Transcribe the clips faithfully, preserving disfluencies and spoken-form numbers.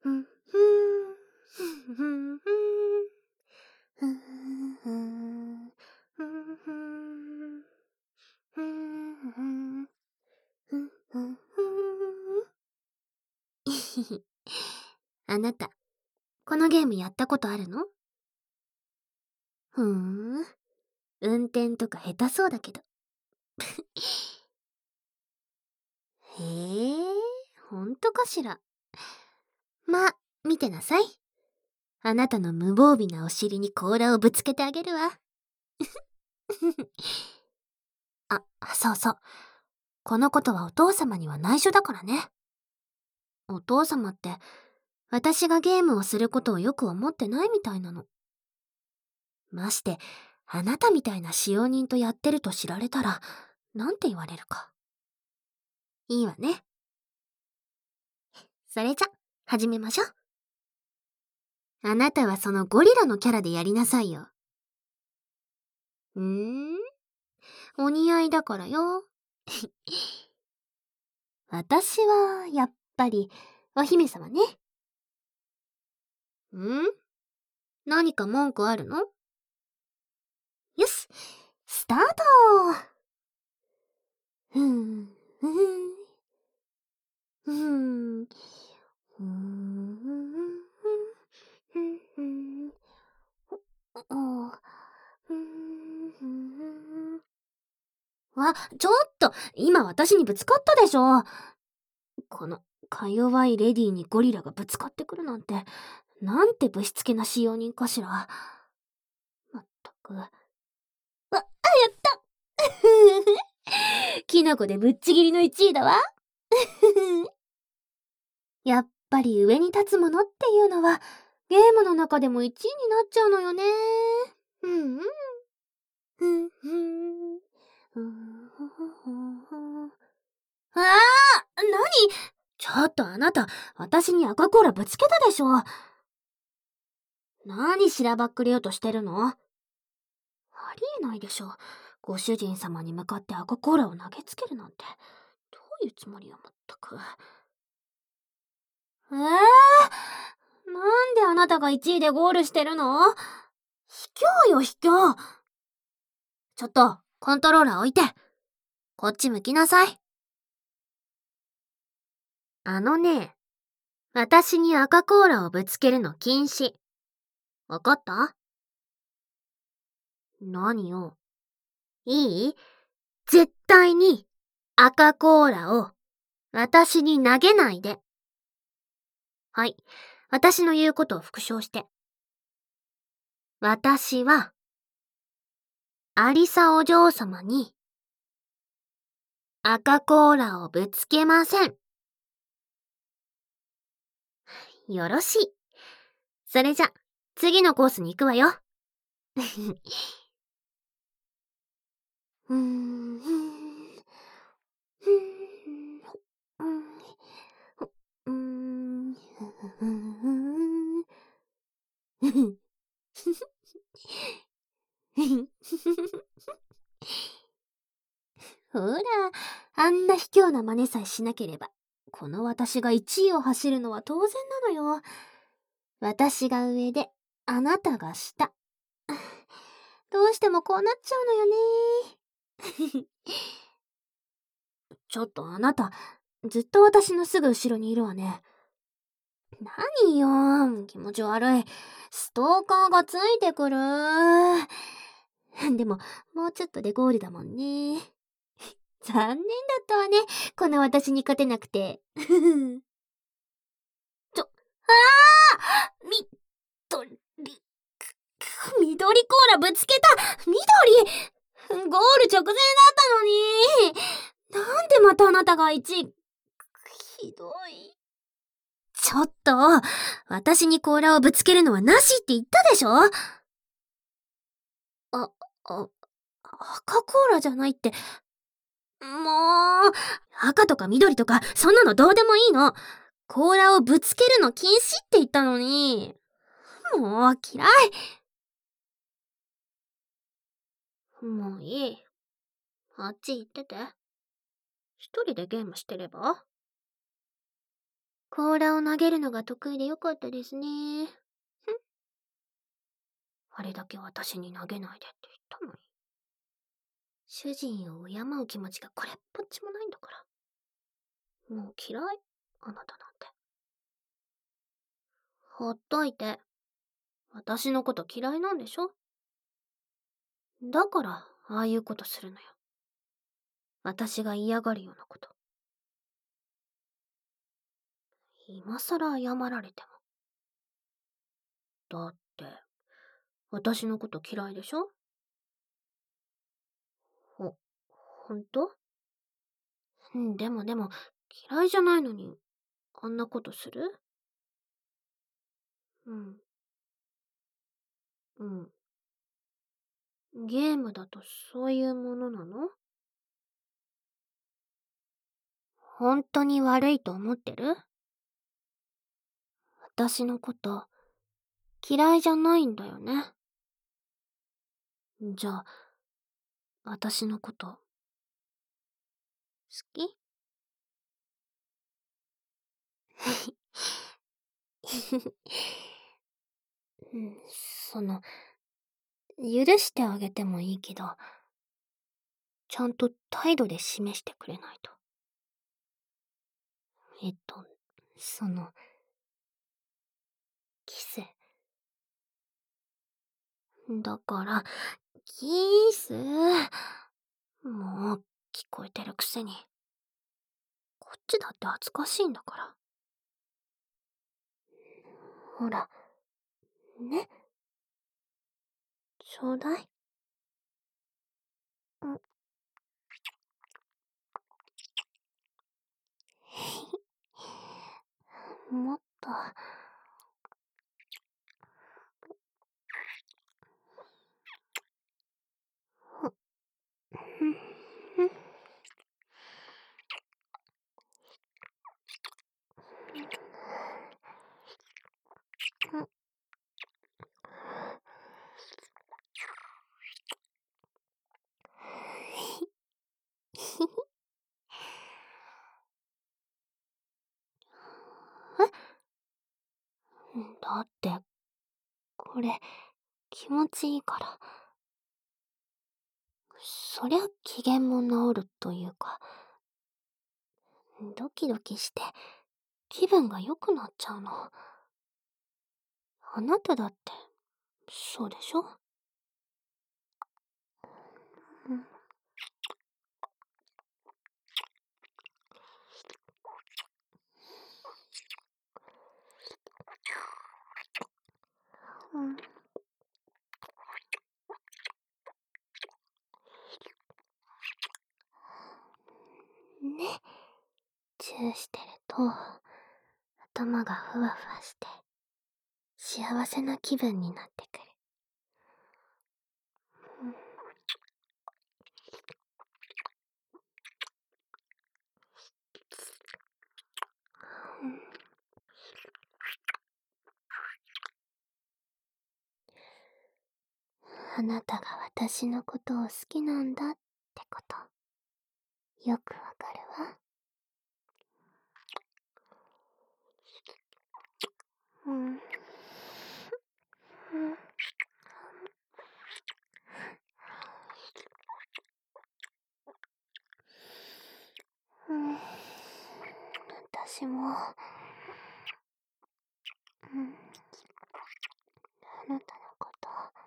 ふんふんふんふんふんふんふんふんふんふんふんふんふんふん。あなた、このゲームやったことあるの？ふーん。運転とか下手そうだけど。へえ、ほんとかしら。ま、見てなさい。あなたの無防備なお尻に甲羅をぶつけてあげるわ。あ、そうそう。このことはお父様には内緒だからね。お父様って、私がゲームをすることをよく思ってないみたいなの。まして、あなたみたいな使用人とやってると知られたら、なんて言われるか。いいわね。それじゃ、始めましょう。あなたはそのゴリラのキャラでやりなさいよ。うーん、お似合いだからよ。私は、やっぱり、お姫様ね。ん？何か文句あるの？よし、スタート。ふん、ふん、ふん、ふん、ふん、ふん、お、ふん、ふん。あ、ちょっと、今私にぶつかったでしょ。この、か弱いレディにゴリラがぶつかってくるなんて、なんてぶしつけな使用人かしら。まったく。わ、あ、やったキノコでぶっちぎりのいちいだわ。やっぱり上に立つものっていうのは、ゲームの中でもいちいになっちゃうのよね。うんうん。ふんふん。ふんふんふんふん。ああ、なに？ちょっとあなた、私に赤コーラぶつけたでしょ。何しらばっくれようとしてるの？ありえないでしょ。ご主人様に向かって赤コーラを投げつけるなんて。どういうつもりよ、まったく。えー、なんであなたがいちいでゴールしてるの？卑怯よ、卑怯。ちょっと、コントローラー置いて。こっち向きなさい。あのね、私に赤コーラをぶつけるの禁止。わかった？何よ。いい？絶対に赤コーラを私に投げないで。はい。私の言うことを復唱して。私は、アリサお嬢様に赤コーラをぶつけません。よろしい。それじゃ、次のコースに行くわよ。うーん、ふん、ふん、うーん、ふん、ふん。ほら、あんな卑怯な真似さえしなければ、この私がいちいを走るのは当然なのよ。私が上で、あなたが下。どうしてもこうなっちゃうのよね。ちょっとあなた、ずっと私のすぐ後ろにいるわね。何よ、気持ち悪い。ストーカーがついてくる。でも、もうちょっとでゴールだもんね。残念だったわね。この私に勝てなくて。ちょ、ああみ、どり、緑コーラぶつけた緑ゴール直前だったのになんでまたあなたがいちいひどい。ちょっと私に甲羅をぶつけるのはなしって言ったでしょ。あ、あ、赤コーラじゃないって。もう、赤とか緑とかそんなのどうでもいいの。甲羅をぶつけるの禁止って言ったのに。もう嫌い。もういい。あっち行ってて。一人でゲームしてれば？ 甲羅を投げるのが得意でよかったですね。ふん。あれだけ私に投げないでって言ったのに。主人を敬う気持ちがこれっぽっちもないんだから。もう嫌い、あなたなんて。ほっといて。私のこと嫌いなんでしょ？だから、ああいうことするのよ。私が嫌がるようなこと。今更謝られても。だって、私のこと嫌いでしょ？ほ、ほんと？うん、でもでも、嫌いじゃないのに、あんなことする？うん。うん。ゲームだとそういうものなの？本当に悪いと思ってる？私のこと、嫌いじゃないんだよね。じゃあ、私のこと、好き？うん、その、許してあげてもいいけど、ちゃんと態度で示してくれないと。えっと、その、キス。だから、キース。もう、聞こえてるくせに。こっちだって恥ずかしいんだから。ほら、ね。ちょうだい。ん。もっと。だって、これ、気持ちいいから。そりゃ機嫌も治るというか、ドキドキして気分が良くなっちゃうの。あなただって、そうでしょ？うん。うん。ね。チューしてると、頭がふわふわして、幸せな気分になってくる。うん。あなたが私のことを好きなんだってこと、よくわかるわ。うん。うん。うん。私も、うん。あなたのこと、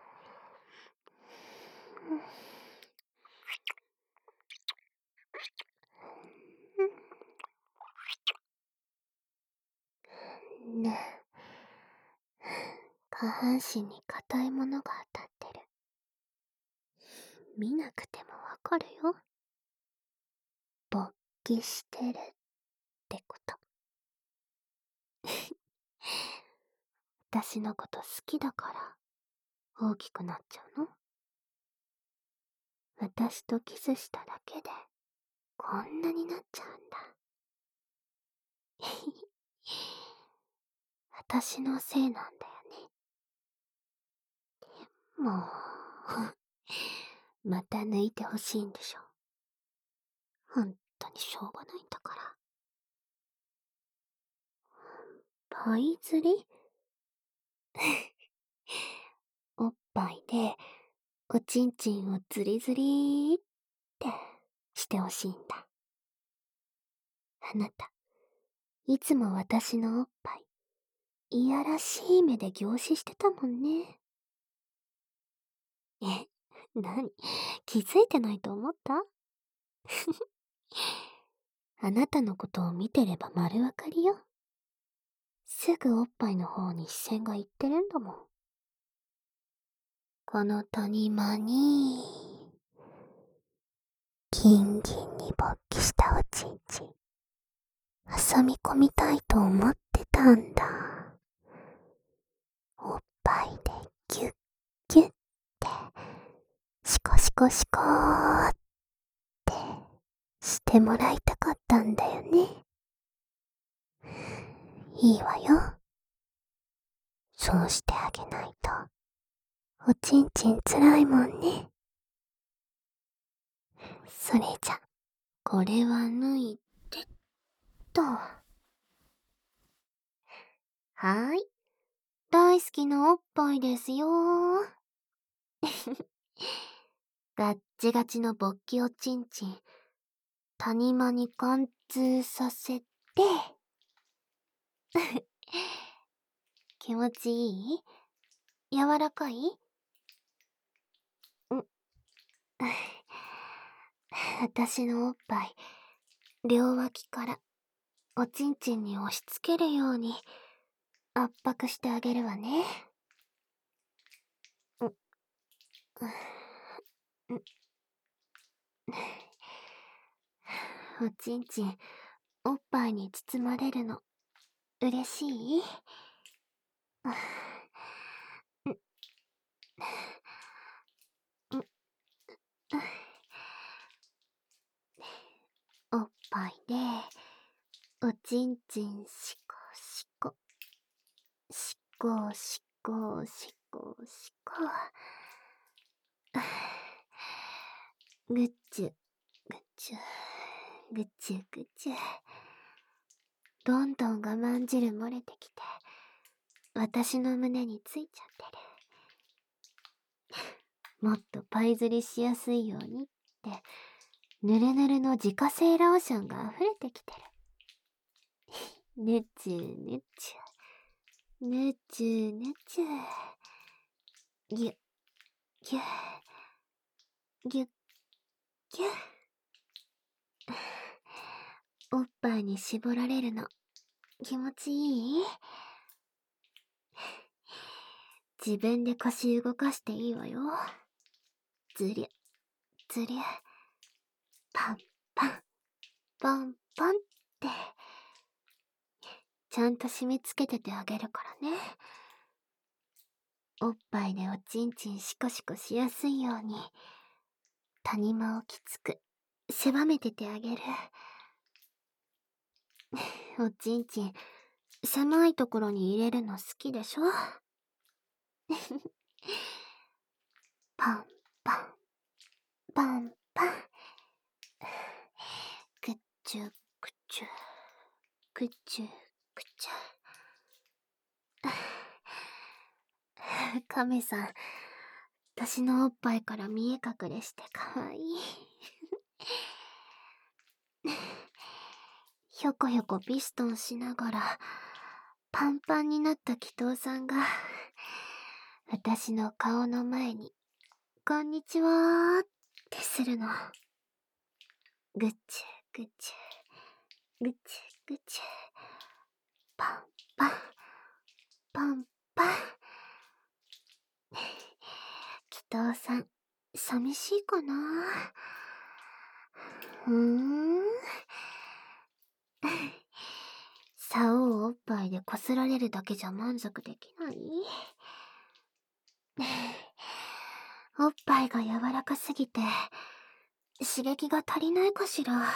うん。ねえ、下半身に硬いものが当たってる。見なくてもわかるよ。勃起してるってこと。私のこと好きだから大きくなっちゃうの？私とキスしただけでこんなになっちゃうんだ。私のせいなんだよね。もう、また抜いてほしいんでしょ。ほんとにしょうがないんだから。 這いずりおっぱいで、おちんちんをズリズリーってしてほしいんだ。あなた、いつも私のおっぱい、いやらしい目で凝視してたもんね。え、なに、気づいてないと思った？あなたのことを見てれば丸わかりよ。すぐおっぱいの方に視線がいってるんだもん。この谷間に、ギンギンに勃起したおちんちん、挟み込みたいと思ってたんだ。おっぱいでギュッギュッって、シコシコシコーってしてもらいたかったんだよね。いいわよ。そうしてあげないと、おちんちんつらいもんね。それじゃ、これは抜いてっと。はーい。大好きなおっぱいですよー。ガッチガチの勃起おちんちん、谷間に貫通させて、気持ちいい？柔らかい？ん私のおっぱい、両脇からおちんちんに押し付けるように圧迫してあげるわね。んんおちんちん、おっぱいに包まれるの、嬉しい？おっぱいで、おちんちんしこしこ。しこしこしこしこ。ぐっちゅ、ぐっちゅ、ぐっちゅぐちゅ。どんどん我慢汁漏れてきて、私の胸についちゃってる。もっとパイ釣りしやすいようにって、ぬるぬるの自家製ローションが溢れてきてる。ぬちゅぬちゅ、ぬちゅぬちゅ。ぎゅ、ぎゅ、ぎゅ、ぎゅ。おっぱいに絞られるの、気持ちいい？自分で腰動かしていいわよ。ずりゅ、ずりゅ。パンパン、パンパンって、ちゃんと締め付けててあげるからね。おっぱいでおちんちんシコシコしやすいように、谷間をきつく狭めててあげる。おちんちん、狭いところに入れるの好きでしょ？パンパン、パンパン。くっちゅくちゅ、くっちゅくちゅ。カメさん、私のおっぱいから見え隠れしてかわいい。ひょこひょこピストンしながら、パンパンになった祈祷さんが、私の顔の前に、こんにちはーってするの。ぐっちゅぐっちゅ、ぐっちゅぐっちゅ。パンパン、パンパン。祈祷さん、寂しいかな？ふーん。竿をおっぱいでこすられるだけじゃ満足できない？おっぱいが柔らかすぎて、刺激が足りないかしら。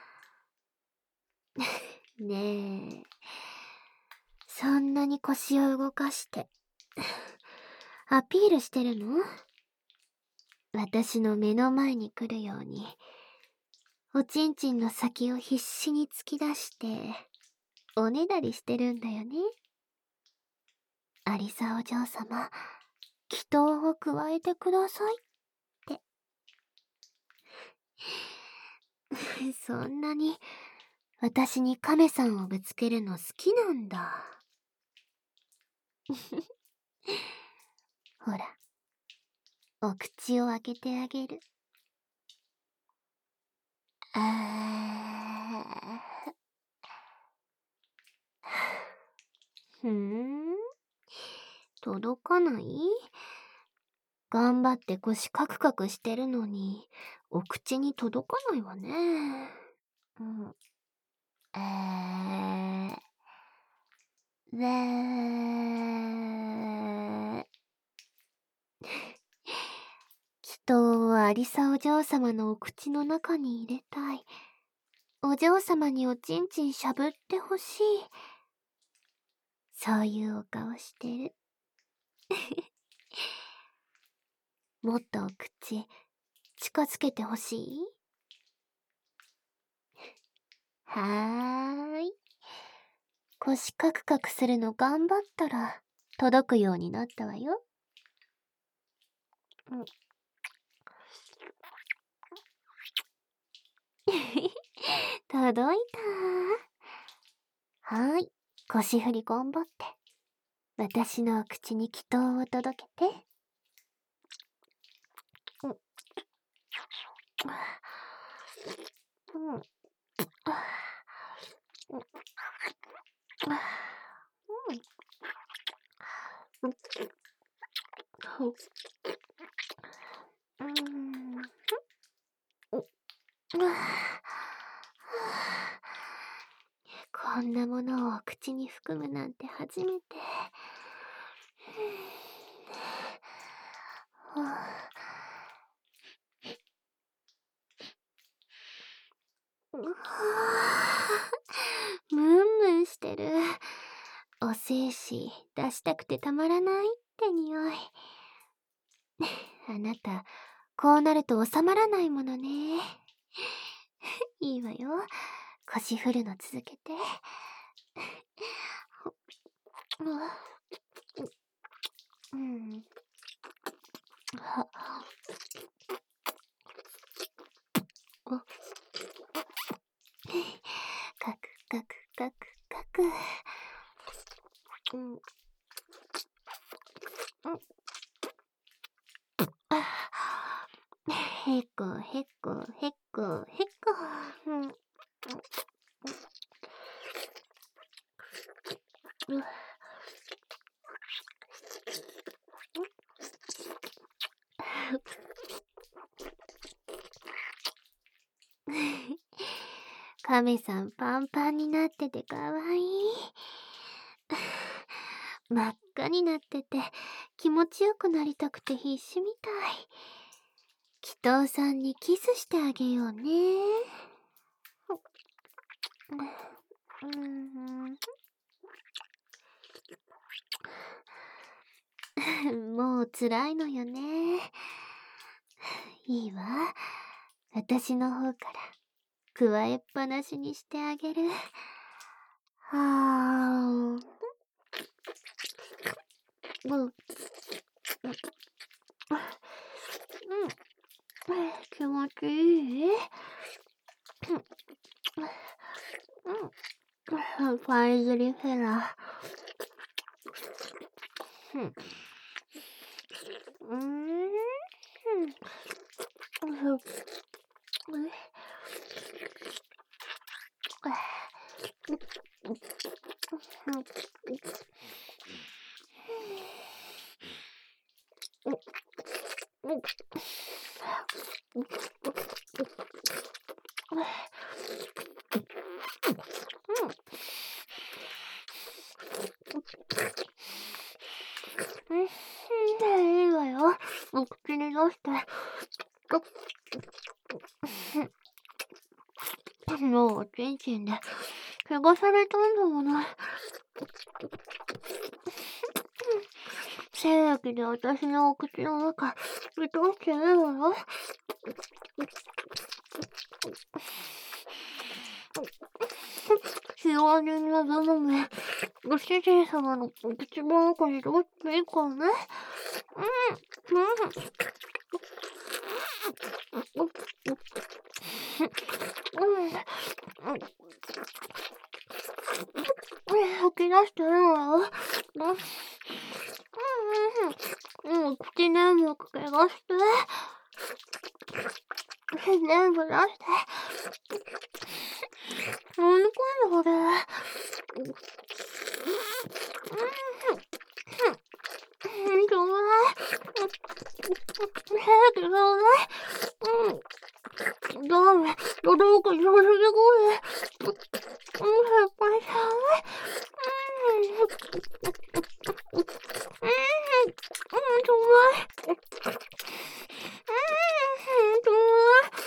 ねえ、そんなに腰を動かして、アピールしてるの？私の目の前に来るように、おちんちんの先を必死に突き出して、おねだりしてるんだよね。 アリサお嬢様、祈祷を加えてくださいって。そんなに私に亀さんをぶつけるの好きなんだ。ほら、お口を開けてあげる。あー。ふーん、届かない？頑張って腰カクカクしてるのに、お口に届かないわね。うん。えー、でー、人をアリサお嬢様のお口の中に入れたい。お嬢様におちんちんしゃぶってほしい。そういうお顔してる。もっとお口、近づけてほしい？はーい。腰カクカクするの頑張ったら、届くようになったわよ。うん。届いた。はーい。腰振り頑張って。私のお口に祈祷を届けて。うん。うん。うん。うん。こんなものを口に含むなんて初めて。ムンムンしてる。お精子出したくてたまらないって匂い。あなた、こうなると収まらないものね。いいわよ。腰振るの続けて。うん。は。カクカクカクカク。うん。うん。へこへこへこへこ。うん。うん。亀さんパンパンになっててかわいい。真っ赤になってて気持ちよくなりたくて必死みたい。祈祷さんにキスしてあげようね。うん、もう辛いのよね。いいわ。私の方から加えっぱなしにしてあげる。はー。うん。うん。気持ちいい？うん。ファイズリフェラ。うん。うん。いいわよ。お口に出して。もうおちんちんで怪我されたんだもの。精液で私のお口の中満たしていいわよ。幸せに望む。 ご主人様のお口の中にどうしていいかね。うん、うん。うん。吐き出してるわ。うん。うん、口粘膜怪我して。全部出して。何これ、これ。うん、ちょうだい。早くちょうだい。うん。ダメ。どうか上手でこれ。うん、やっぱりちょうだい。うん。うん、ちょうだい。うん、ちょうだい。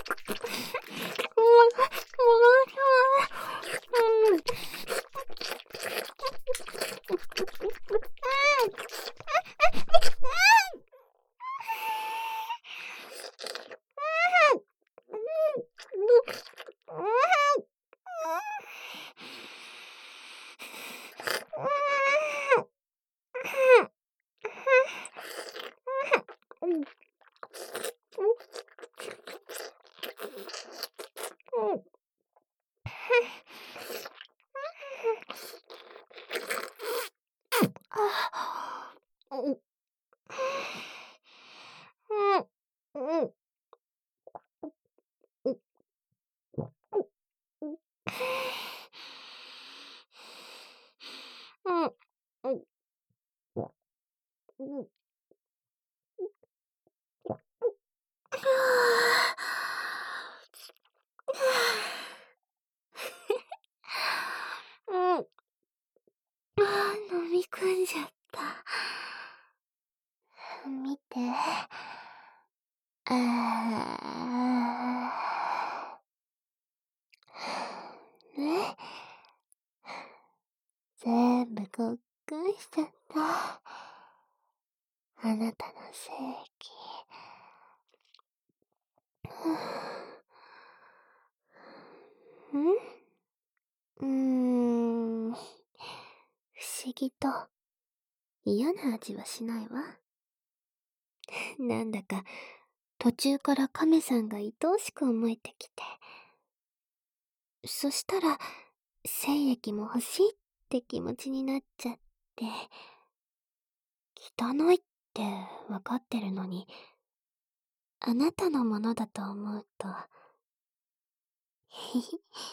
飲み込んじゃった。見て。あー。ね。全部ごっくんしちゃった。あなたの正気。ん？うーん。不思議と嫌な味はしないわ。なんだか途中から亀さんが愛おしく思えてきて。そしたら精液も欲しいって気持ちになっちゃって。汚いってわかってるのに、あなたのものだと思うと、ひひ。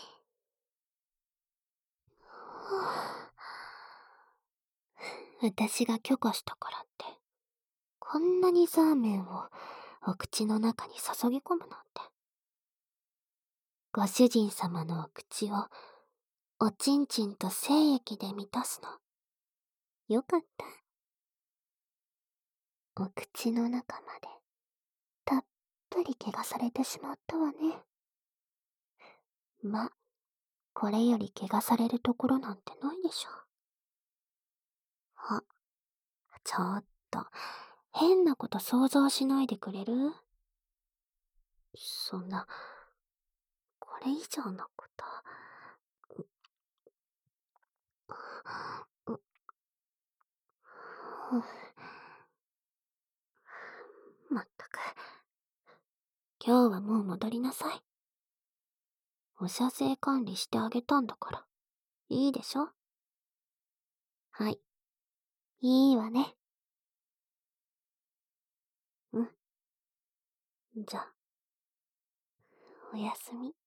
私が許可したからって、こんなにザーメンをお口の中に注ぎ込むなんて。ご主人様のお口をおちんちんと精液で満たすの。よかった。お口の中までたっぷり汚されてしまったわね。ま、これより汚されるところなんてないでしょ。あ、ちょっと、変なこと想像しないでくれる？そんな、これ以上のこと。う、う、まったく。今日はもう戻りなさい。お射精管理してあげたんだから。いいでしょ？はい。いいわね。うん。じゃあ、おやすみ。